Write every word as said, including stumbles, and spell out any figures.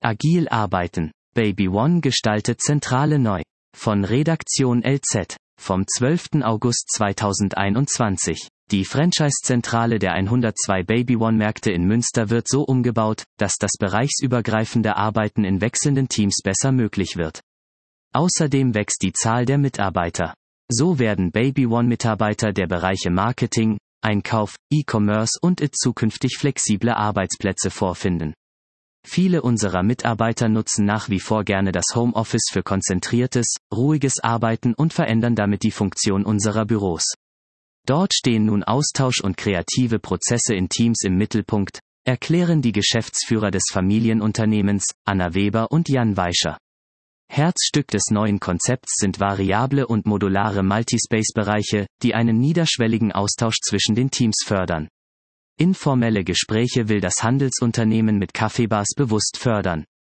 Agil arbeiten. Baby One gestaltet Zentrale neu. Von Redaktion L Z. Vom zwölften August zweitausendeinundzwanzig. Die Franchise-Zentrale der hundertzwei Baby One-Märkte in Münster wird so umgebaut, dass das bereichsübergreifende Arbeiten in wechselnden Teams besser möglich wird. Außerdem wächst die Zahl der Mitarbeiter. So werden Baby One-Mitarbeiter der Bereiche Marketing, Einkauf, E-Commerce und I T zukünftig flexible Arbeitsplätze vorfinden. Viele unserer Mitarbeiter nutzen nach wie vor gerne das Homeoffice für konzentriertes, ruhiges Arbeiten und verändern damit die Funktion unserer Büros. Dort stehen nun Austausch und kreative Prozesse in Teams im Mittelpunkt, erklären die Geschäftsführer des Familienunternehmens, Anna Weber und Jan Weischer. Herzstück des neuen Konzepts sind variable und modulare Multispace-Bereiche, die einen niederschwelligen Austausch zwischen den Teams fördern. Informelle Gespräche will das Handelsunternehmen mit Kaffeebars bewusst fördern.